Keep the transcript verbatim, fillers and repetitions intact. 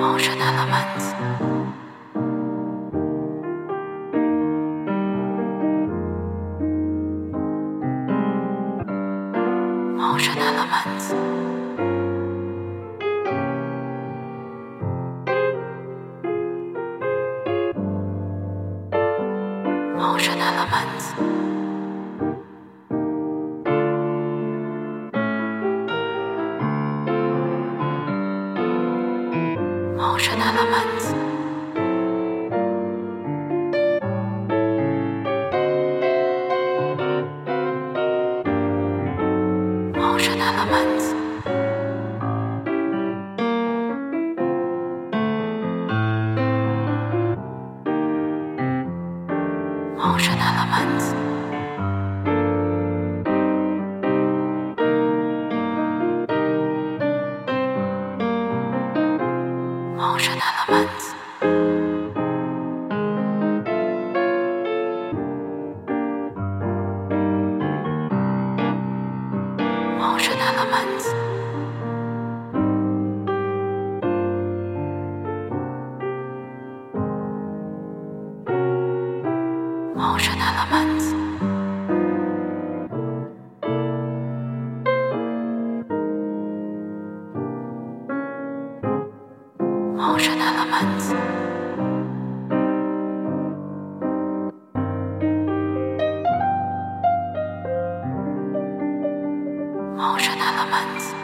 Ocean elements. Ocean elements. Ocean elements. Ocean elements. Ocean elements. Ocean elements. Ocean elements. Ocean elements. Ocean elements. Ocean elements. Ocean elements.